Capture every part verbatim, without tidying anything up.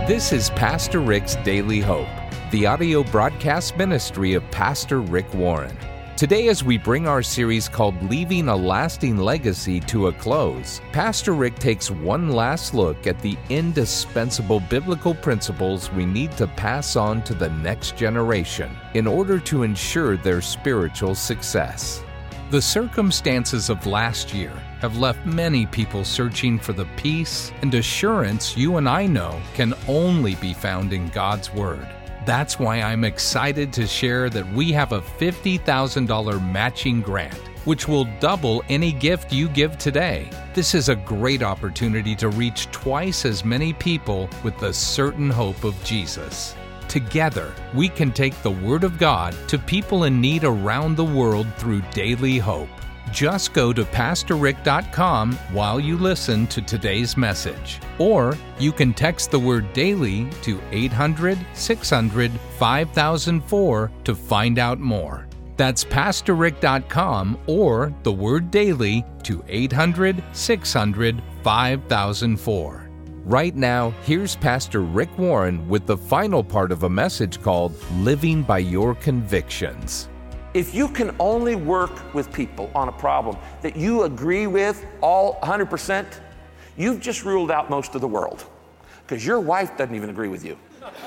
This is Pastor Rick's Daily Hope, the audio broadcast ministry of Pastor Rick Warren. Today, as we bring our series called Leaving a Lasting Legacy to a close, Pastor Rick takes one last look at the indispensable biblical principles we need to pass on to the next generation in order to ensure their spiritual success. The circumstances of last year have left many people searching for the peace and assurance you and I know can only be found in God's Word. That's why I'm excited to share that we have a fifty thousand dollars matching grant, which will double any gift you give today. This is a great opportunity to reach twice as many people with the certain hope of Jesus. Together, we can take the Word of God to people in need around the world through Daily Hope. Just go to pastor rick dot com while you listen to today's message. Or you can text the word DAILY to eight hundred, six hundred, five thousand four to find out more. That's pastor rick dot com or the word DAILY to eight hundred, six hundred, five thousand four. Right now, here's Pastor Rick Warren with the final part of a message called Living by Your Convictions. If you can only work with people on a problem that you agree with all one hundred percent, you've just ruled out most of the world, because your wife doesn't even agree with you.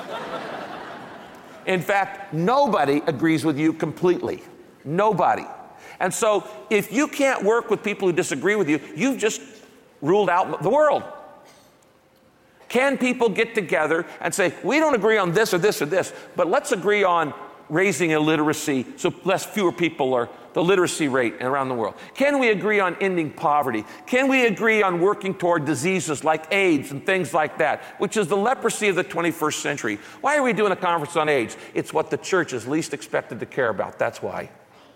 In fact, nobody agrees with you completely. Nobody. And so if you can't work with people who disagree with you, you've just ruled out the world. Can people get together and say, we don't agree on this or this or this, but let's agree on raising illiteracy so less fewer people are the literacy rate around the world? Can we agree on ending poverty? Can we agree on working toward diseases like AIDS and things like that, which is the leprosy of the twenty-first century? Why are we doing a conference on AIDS? It's what the church is least expected to care about. That's why.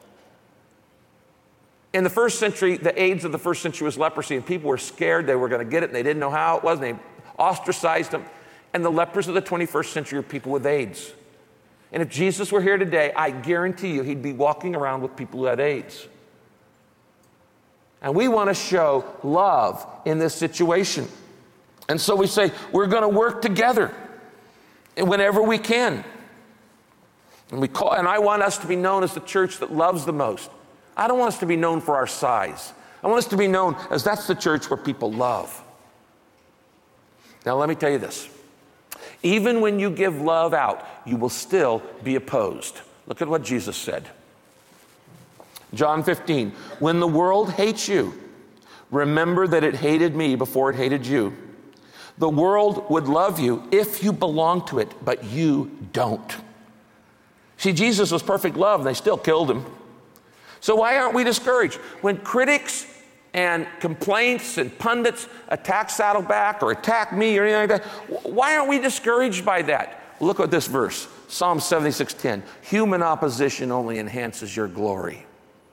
In the first century, the AIDS of the first century was leprosy, and people were scared they were going to get it, and they didn't know how it was, and they ostracized them. And the lepers of the twenty-first century are people with AIDS. And if Jesus were here today, I guarantee you he'd be walking around with people who had AIDS. And we want to show love in this situation. And so we say, we're going to work together whenever we can. And we call, and I want us to be known as the church that loves the most. I don't want us to be known for our size. I want us to be known as that's the church where people love. Now, let me tell you this. Even when you give love out, you will still be opposed. Look at what Jesus said. John fifteen, when the world hates you, remember that it hated me before it hated you. The world would love you if you belong to it, but you don't. See, Jesus was perfect love, and they still killed him. So why aren't we discouraged? When critics and complaints and pundits attack Saddleback or attack me or anything like that, why aren't we discouraged by that? Look at this verse, Psalm seventy-six ten. Human opposition only enhances your glory.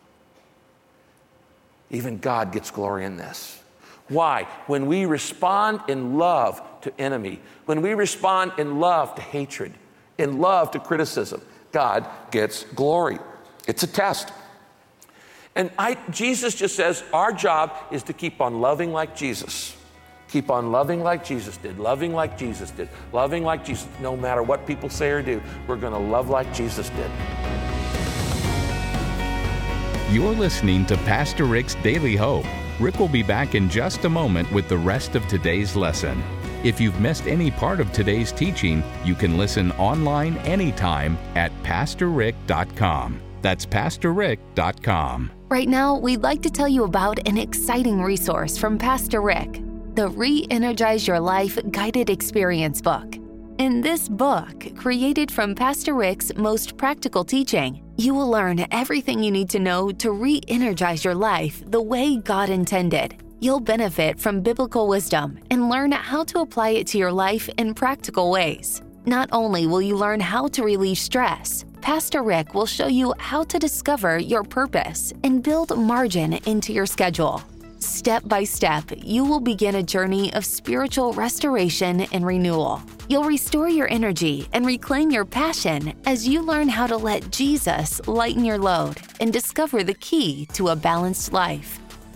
Even God gets glory in this. Why? When we respond in love to enemy, when we respond in love to hatred, in love to criticism, God gets glory. It's a test. And I, Jesus just says our job is to keep on loving like Jesus. Keep on loving like Jesus did, loving like Jesus did, loving like Jesus. No matter what people say or do, we're going to love like Jesus did. You're listening to Pastor Rick's Daily Hope. Rick will be back in just a moment with the rest of today's lesson. If you've missed any part of today's teaching, you can listen online anytime at pastor rick dot com. That's pastor rick dot com. Right now, we'd like to tell you about an exciting resource from Pastor Rick, the Re-Energize Your Life Guided Experience book. In this book, created from Pastor Rick's most practical teaching, you will learn everything you need to know to re-energize your life the way God intended. You'll benefit from biblical wisdom and learn how to apply it to your life in practical ways. Not only will you learn how to relieve stress, Pastor Rick will show you how to discover your purpose and build margin into your schedule. Step by step, you will begin a journey of spiritual restoration and renewal. You'll restore your energy and reclaim your passion as you learn how to let Jesus lighten your load and discover the key to a balanced life.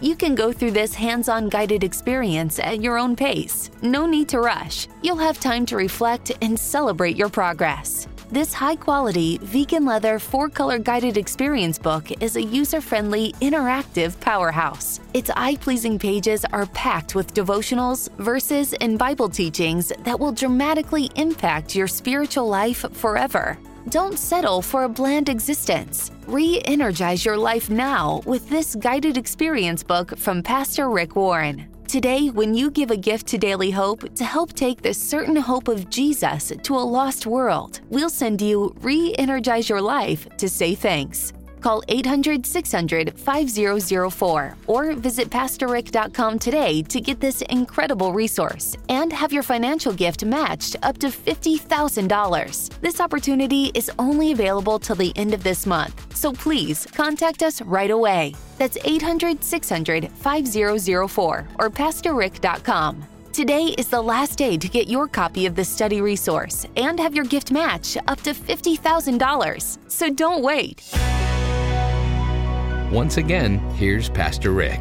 You can go through this hands-on guided experience at your own pace. No need to rush. You'll have time to reflect and celebrate your progress. This high-quality, vegan leather four-color guided experience book is a user-friendly, interactive powerhouse. Its eye-pleasing pages are packed with devotionals, verses, and Bible teachings that will dramatically impact your spiritual life forever. Don't settle for a bland existence. Re-energize your life now with this guided experience book from Pastor Rick Warren. Today, when you give a gift to Daily Hope to help take the certain hope of Jesus to a lost world, we'll send you Re-energize Your Life to say thanks. Call eight hundred, six hundred, five zero zero four or visit pastor rick dot com today to get this incredible resource and have your financial gift matched up to fifty thousand dollars. This opportunity is only available till the end of this month, so please contact us right away. That's eight hundred, six hundred, five zero zero four or pastor rick dot com. Today is the last day to get your copy of the study resource and have your gift match up to fifty thousand dollars, so don't wait. Once again, here's Pastor Rick.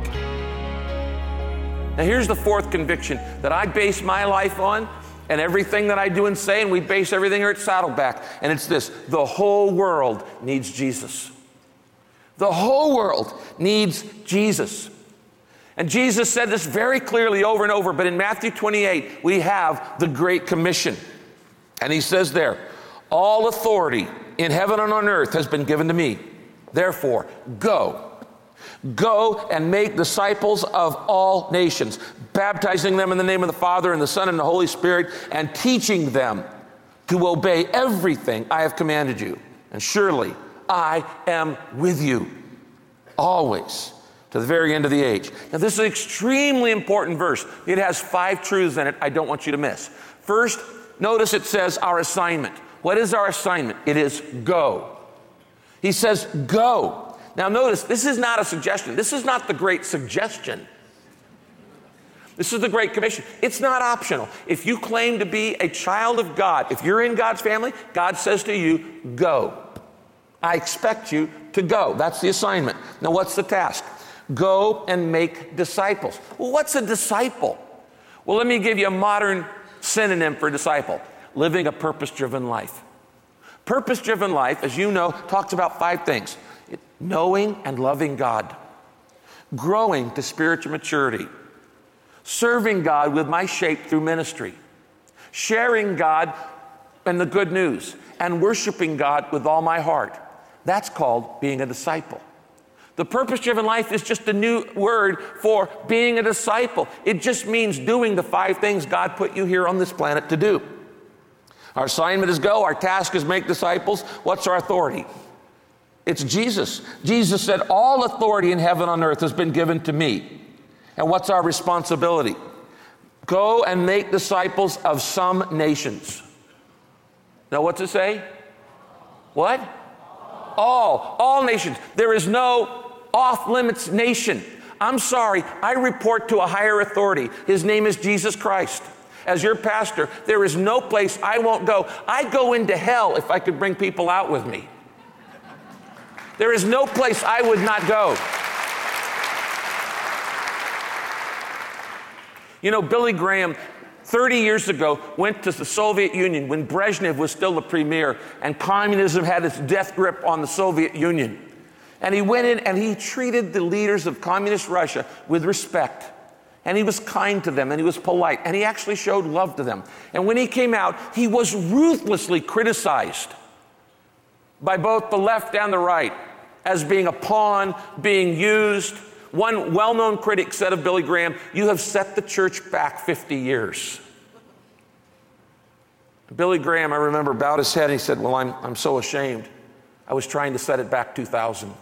Now here's the fourth conviction that I base my life on, and everything that I do and say, and we base everything here at Saddleback, and it's this: the whole world needs Jesus. The whole world needs Jesus. And Jesus said this very clearly over and over, but in Matthew twenty-eight, we have the Great Commission. And he says there, all authority in heaven and on earth has been given to me. Therefore, go. Go and make disciples of all nations, baptizing them in the name of the Father and the Son and the Holy Spirit, and teaching them to obey everything I have commanded you. And surely I am with you always to the very end of the age. Now, this is an extremely important verse. It has five truths in it I don't want you to miss. First, notice it says our assignment. What is our assignment? It is go. He says, go. Now notice, this is not a suggestion. This is not the great suggestion. This is the Great Commission. It's not optional. If you claim to be a child of God, if you're in God's family, God says to you, go. I expect you to go. That's the assignment. Now what's the task? Go and make disciples. Well, what's a disciple? Well, let me give you a modern synonym for disciple: living a purpose-driven life. Purpose-driven life, as you know, talks about five things: knowing and loving God, growing to spiritual maturity, serving God with my shape through ministry, sharing God and the good news, and worshiping God with all my heart. That's called being a disciple. The purpose-driven life is just a new word for being a disciple. It just means doing the five things God put you here on this planet to do. Our assignment is go. Our task is make disciples. What's our authority? It's Jesus. Jesus said, all authority in heaven and on earth has been given to me. And what's our responsibility? Go and make disciples of some nations. Now, what's it say? What? All. All nations. There is no off-limits nation. I'm sorry. I report to a higher authority. His name is Jesus Christ. As your pastor, there is no place I won't go. I'd go into hell if I could bring people out with me. There is no place I would not go. You know, Billy Graham, thirty years ago, went to the Soviet Union when Brezhnev was still the premier and communism had its death grip on the Soviet Union. And he went in and he treated the leaders of communist Russia with respect. And he was kind to them, and he was polite, and he actually showed love to them. And when he came out, he was ruthlessly criticized by both the left and the right as being a pawn, being used. One well-known critic said of Billy Graham, "You have set the church back fifty years." Billy Graham, I remember, bowed his head and he said, "Well, I'm, I'm so ashamed. I was trying to set it back two thousand.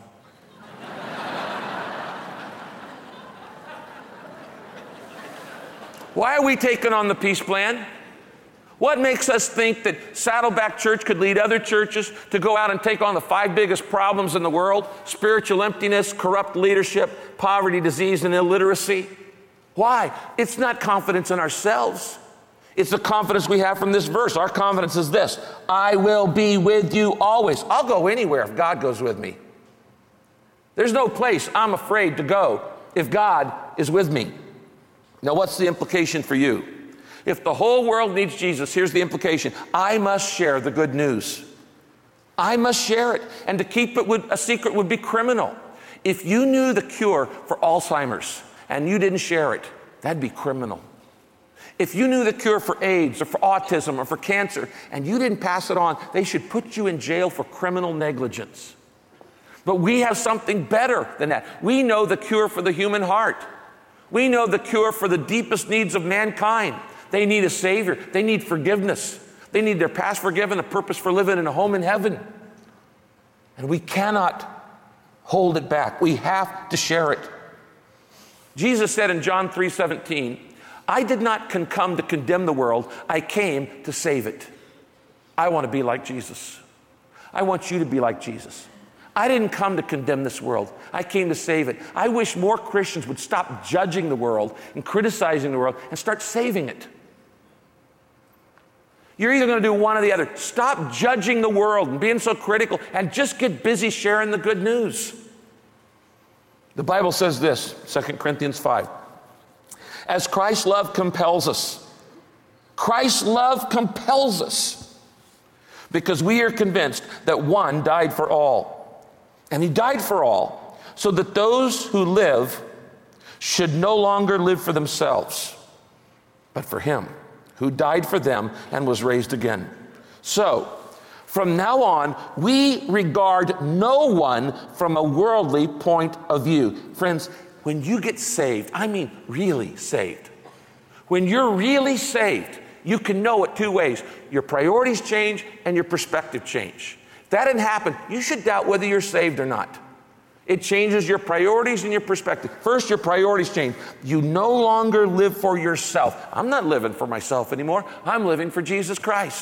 Why are we taking on the peace plan? What makes us think that Saddleback Church could lead other churches to go out and take on the five biggest problems in the world? Spiritual emptiness, corrupt leadership, poverty, disease, and illiteracy. Why? It's not confidence in ourselves. It's the confidence we have from this verse. Our confidence is this: I will be with you always. I'll go anywhere if God goes with me. There's no place I'm afraid to go if God is with me. Now, what's the implication for you? If the whole world needs Jesus, here's the implication. I must share the good news. I must share it. And to keep it would, a secret would be criminal. If you knew the cure for Alzheimer's and you didn't share it, that'd be criminal. If you knew the cure for AIDS or for autism or for cancer and you didn't pass it on, they should put you in jail for criminal negligence. But we have something better than that. We know the cure for the human heart. We know the cure for the deepest needs of mankind. They need a Savior. They need forgiveness. They need their past forgiven, a purpose for living in a home in heaven. And we cannot hold it back. We have to share it. Jesus said in John three seventeen, I did not come to condemn the world. I came to save it. I want to be like Jesus. I want you to be like Jesus. I didn't come to condemn this world. I came to save it. I wish more Christians would stop judging the world and criticizing the world and start saving it. You're either going to do one or the other. Stop judging the world and being so critical and just get busy sharing the good news. The Bible says this, Second Corinthians five. As Christ's love compels us. Christ's love compels us because we are convinced that one died for all. And he died for all so that those who live should no longer live for themselves, but for him who died for them and was raised again. So, from now on, we regard no one from a worldly point of view. Friends, when you get saved, I mean really saved, when you're really saved, you can know it two ways. Your priorities change and your perspective change. If that didn't happen, you should doubt whether you're saved or not. It changes your priorities and your perspective. First, your priorities change. You no longer live for yourself. I'm not living for myself anymore. I'm living for Jesus Christ.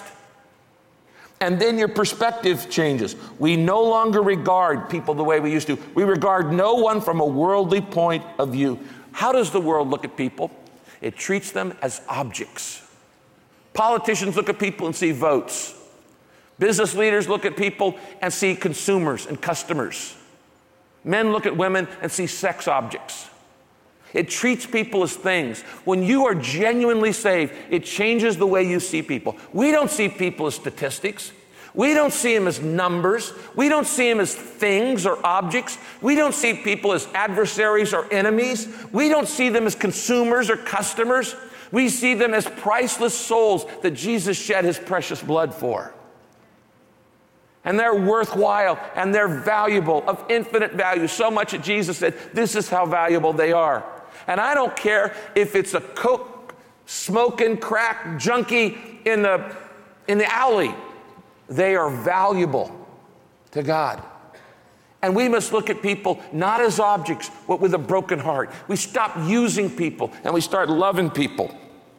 And then your perspective changes. We no longer regard people the way we used to. We regard no one from a worldly point of view. How does the world look at people? It treats them as objects. Politicians look at people and see votes. Business leaders look at people and see consumers and customers. Men look at women and see sex objects. It treats people as things. When you are genuinely saved, it changes the way you see people. We don't see people as statistics. We don't see them as numbers. We don't see them as things or objects. We don't see people as adversaries or enemies. We don't see them as consumers or customers. We see them as priceless souls that Jesus shed his precious blood for. And they're worthwhile and they're valuable, of infinite value, so much that Jesus said, this is how valuable they are. And I don't care if it's a coke, smoking, crack junkie in the, in the alley. They are valuable to God. And we must look at people not as objects, but with a broken heart. We stop using people and we start loving people.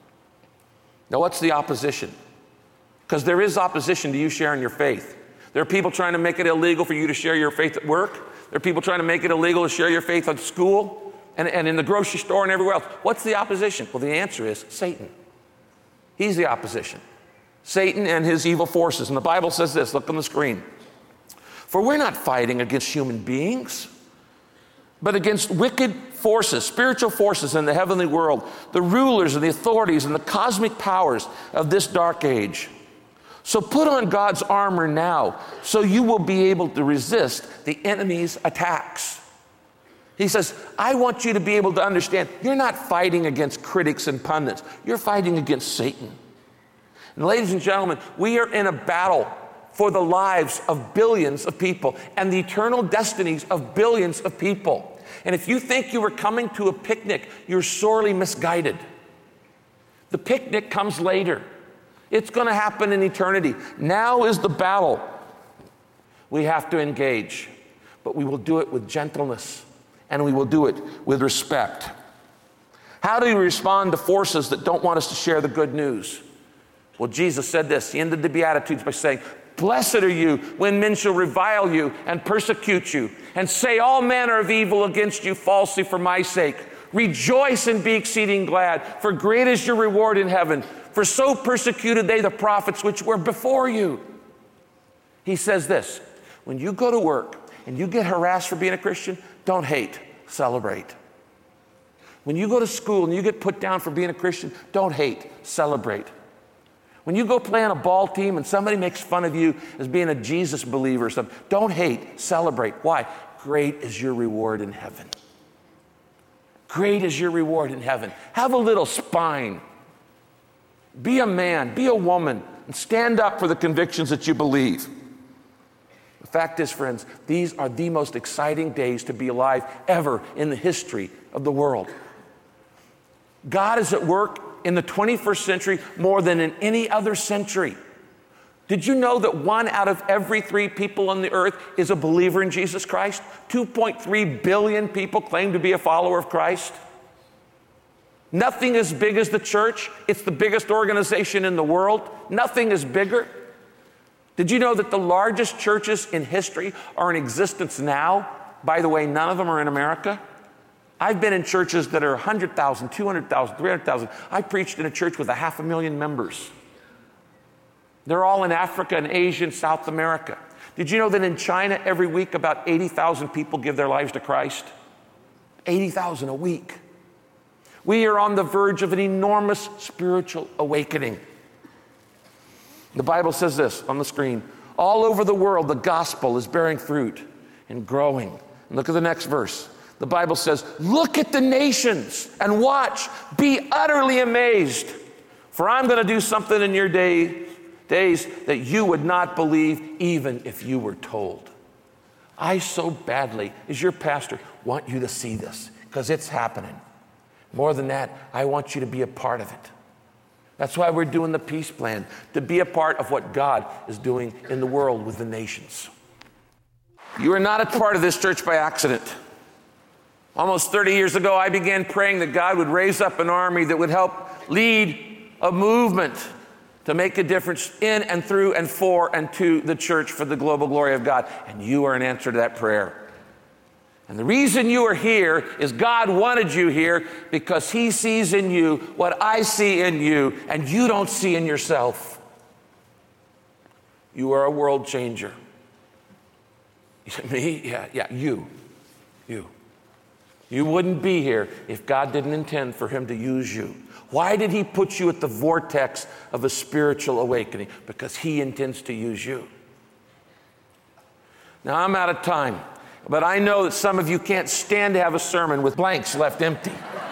Now, what's the opposition? Because there is opposition to you sharing your faith. There are people trying to make it illegal for you to share your faith at work. There are people trying to make it illegal to share your faith at school and, and in the grocery store and everywhere else. What's the opposition? Well, the answer is Satan. He's the opposition. Satan and his evil forces. And the Bible says this, look on the screen. For we're not fighting against human beings, but against wicked forces, spiritual forces in the heavenly world, the rulers and the authorities and the cosmic powers of this dark age. So put on God's armor now so you will be able to resist the enemy's attacks. He says, I want you to be able to understand you're not fighting against critics and pundits. You're fighting against Satan. And ladies and gentlemen, we are in a battle for the lives of billions of people and the eternal destinies of billions of people. And if you think you were coming to a picnic, you're sorely misguided. The picnic comes later. It's going to happen in eternity. Now is the battle. We have to engage, but we will do it with gentleness and we will do it with respect. How do we respond to forces that don't want us to share the good news? Well, Jesus said this. He ended the Beatitudes by saying, blessed are you when men shall revile you and persecute you and say all manner of evil against you falsely for my sake. Rejoice and be exceeding glad, for great is your reward in heaven. For so persecuted they the prophets which were before you. He says this, when you go to work and you get harassed for being a Christian, don't hate, celebrate. When you go to school and you get put down for being a Christian, don't hate, celebrate. When you go play on a ball team and somebody makes fun of you as being a Jesus believer or something, don't hate, celebrate. Why? Great is your reward in heaven. Great is your reward in heaven. Have a little spine. Be a man, be a woman, and stand up for the convictions that you believe. The fact is, friends, these are the most exciting days to be alive ever in the history of the world. God is at work in the twenty-first century more than in any other century. Did you know that one out of every three people on the earth is a believer in Jesus Christ? two point three billion people claim to be a follower of Christ. Nothing as big as the church. It's the biggest organization in the world. Nothing is bigger. Did you know that the largest churches in history are in existence now? By the way, none of them are in America. I've been in churches that are one hundred thousand, two hundred thousand, three hundred thousand. I preached in a church with a half a million members. They're all in Africa and Asia and South America. Did you know that in China every week about eighty thousand people give their lives to Christ? eighty thousand a week. We are on the verge of an enormous spiritual awakening. The Bible says this on the screen. All over the world, the gospel is bearing fruit and growing. And look at the next verse. The Bible says, look at the nations and watch. Be utterly amazed. For I'm going to do something in your day, days that you would not believe even if you were told. I so badly, as your pastor, want you to see this because it's happening. More than that, I want you to be a part of it. That's why we're doing the peace plan, to be a part of what God is doing in the world with the nations. You are not a part of this church by accident. Almost thirty years ago, I began praying that God would raise up an army that would help lead a movement to make a difference in and through and for and to the church for the global glory of God. And you are an answer to that prayer. And the reason you are here is God wanted you here because he sees in you what I see in you and you don't see in yourself. You are a world changer. You say, me? Yeah, yeah, you. You. You wouldn't be here if God didn't intend for him to use you. Why did he put you at the vortex of a spiritual awakening? Because he intends to use you. Now, I'm out of time. But I know that some of you can't stand to have a sermon with blanks left empty.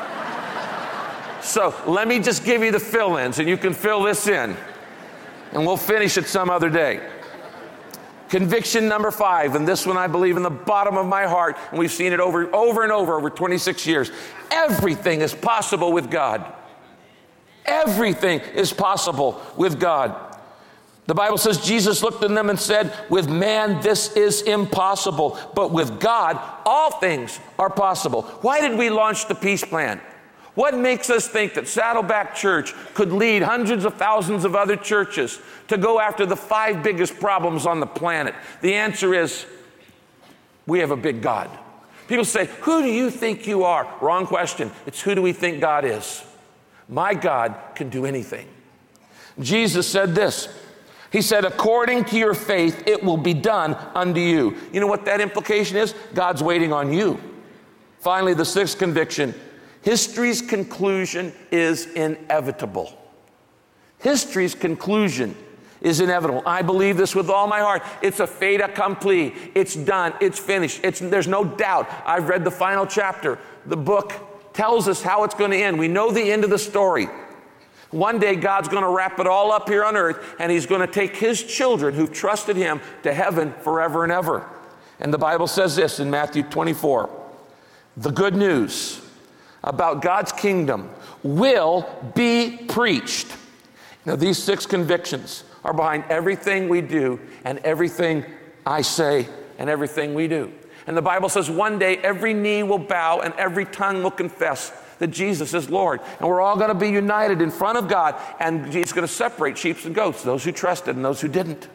So let me just give you the fill-ins and you can fill this in. And we'll finish it some other day. Conviction number five, and this one I believe in the bottom of my heart, and we've seen it over, over and over over twenty-six years. Everything is possible with God. Everything is possible with God. The Bible says Jesus looked at them and said, with man this is impossible, but with God all things are possible. Why did we launch the peace plan? What makes us think that Saddleback Church could lead hundreds of thousands of other churches to go after the five biggest problems on the planet? The answer is, we have a big God. People say, who do you think you are? Wrong question. It's who do we think God is? My God can do anything. Jesus said this. He said, according to your faith, it will be done unto you. You know what that implication is? God's waiting on you. Finally, the sixth conviction. History's conclusion is inevitable. History's conclusion is inevitable. I believe this with all my heart. It's a fait accompli. It's done. It's finished. It's, there's no doubt. I've read the final chapter. The book tells us how it's going to end. We know the end of the story. One day God's going to wrap it all up here on earth, and he's going to take his children who've trusted him to heaven forever and ever. And the Bible says this in Matthew twenty-four. The good news about God's kingdom will be preached. Now, these six convictions are behind everything we do and everything I say and everything we do. And the Bible says one day every knee will bow and every tongue will confess that Jesus is Lord. And we're all going to be united in front of God, and he's going to separate sheep and goats, those who trusted and those who didn't.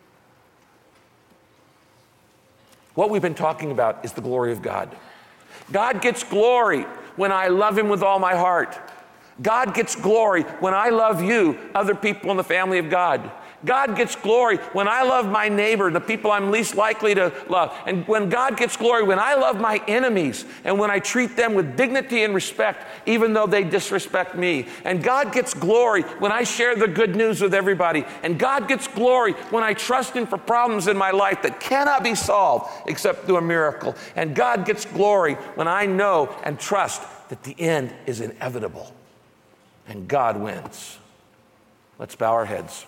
What we've been talking about is the glory of God. God gets glory when I love him with all my heart. God gets glory when I love you, other people in the family of God. God gets glory when I love my neighbor, the people I'm least likely to love. And when God gets glory when I love my enemies and when I treat them with dignity and respect, even though they disrespect me. And God gets glory when I share the good news with everybody. And God gets glory when I trust Him for problems in my life that cannot be solved except through a miracle. And God gets glory when I know and trust that the end is inevitable and God wins. Let's bow our heads.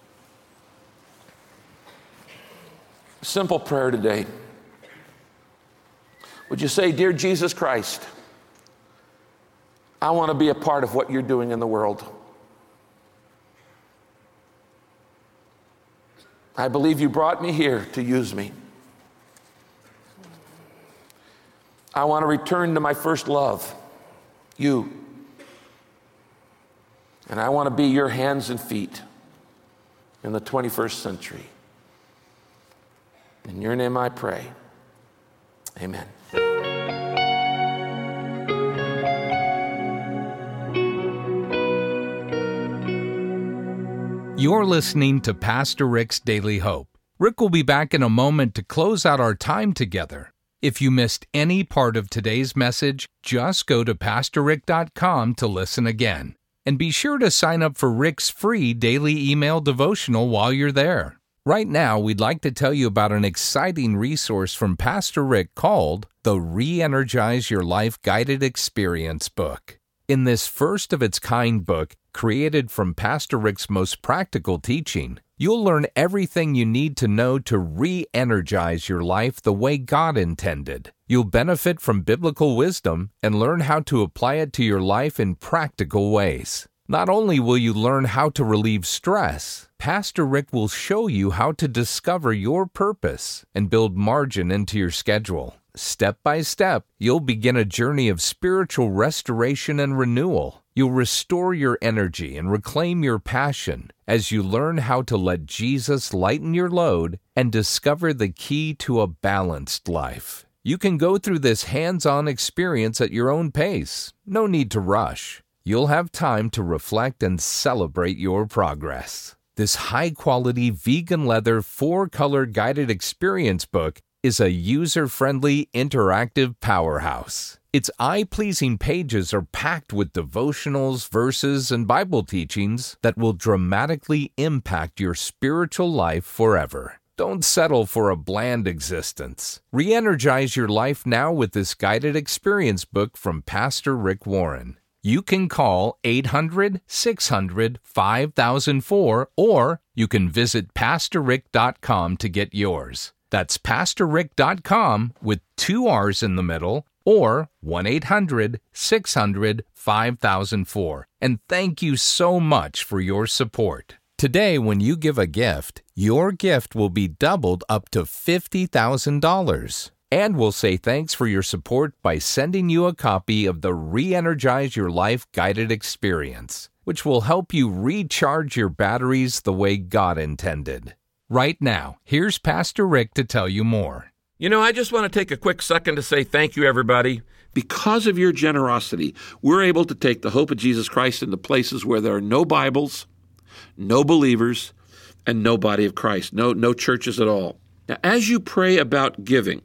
Simple prayer today. Would you say, "Dear Jesus Christ, I want to be a part of what you're doing in the world. I believe you brought me here to use me. I want to return to my first love, you. And I want to be your hands and feet in the twenty-first century. In your name I pray. Amen." You're listening to Pastor Rick's Daily Hope. Rick will be back in a moment to close out our time together. If you missed any part of today's message, just go to pastor rick dot com to listen again. And be sure to sign up for Rick's free daily email devotional while you're there. Right now, we'd like to tell you about an exciting resource from Pastor Rick called the Re-Energize Your Life Guided Experience book. In this first-of-its-kind book, created from Pastor Rick's most practical teaching, you'll learn everything you need to know to re-energize your life the way God intended. You'll benefit from biblical wisdom and learn how to apply it to your life in practical ways. Not only will you learn how to relieve stress, Pastor Rick will show you how to discover your purpose and build margin into your schedule. Step by step, you'll begin a journey of spiritual restoration and renewal. You'll restore your energy and reclaim your passion as you learn how to let Jesus lighten your load and discover the key to a balanced life. You can go through this hands-on experience at your own pace. No need to rush. You'll have time to reflect and celebrate your progress. This high-quality vegan leather four-color guided experience book is a user-friendly, interactive powerhouse. Its eye-pleasing pages are packed with devotionals, verses, and Bible teachings that will dramatically impact your spiritual life forever. Don't settle for a bland existence. Re-energize your life now with this guided experience book from Pastor Rick Warren. You can call eight hundred, six hundred, five thousand four or you can visit pastor rick dot com to get yours. That's pastor rick dot com with two R's in the middle or one eight hundred, six hundred, five thousand four. And thank you so much for your support. Today, when you give a gift, your gift will be doubled up to fifty thousand dollars. And we'll say thanks for your support by sending you a copy of the Re-Energize Your Life Guided Experience, which will help you recharge your batteries the way God intended. Right now, here's Pastor Rick to tell you more. You know, I just want to take a quick second to say thank you, everybody. Because of your generosity, we're able to take the hope of Jesus Christ into places where there are no Bibles, no believers, and no body of Christ, no, no churches at all. Now, as you pray about giving,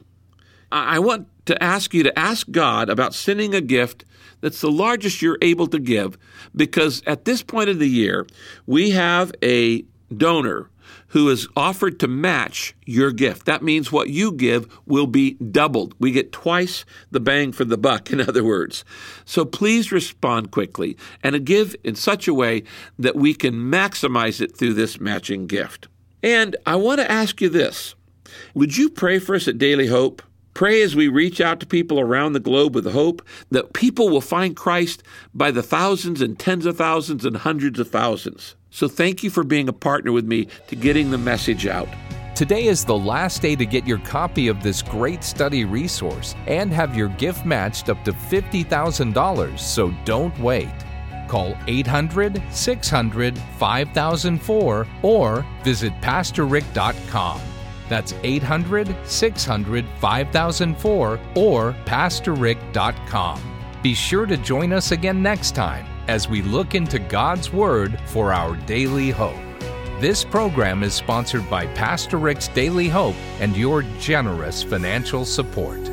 I want to ask you to ask God about sending a gift that's the largest you're able to give, because at this point of the year, we have a donor who is offered to match your gift. That means what you give will be doubled. We get twice the bang for the buck, in other words. So please respond quickly and give in such a way that we can maximize it through this matching gift. And I want to ask you this. Would you pray for us at Daily Hope? Pray as we reach out to people around the globe with hope that people will find Christ by the thousands and tens of thousands and hundreds of thousands. So thank you for being a partner with me to getting the message out. Today is the last day to get your copy of this great study resource and have your gift matched up to fifty thousand dollars, so don't wait. Call eight hundred, six hundred, five thousand four or visit pastor rick dot com. That's eight hundred, six hundred, five thousand four or pastor rick dot com. Be sure to join us again next time as we look into God's Word for our daily hope. This program is sponsored by Pastor Rick's Daily Hope and your generous financial support.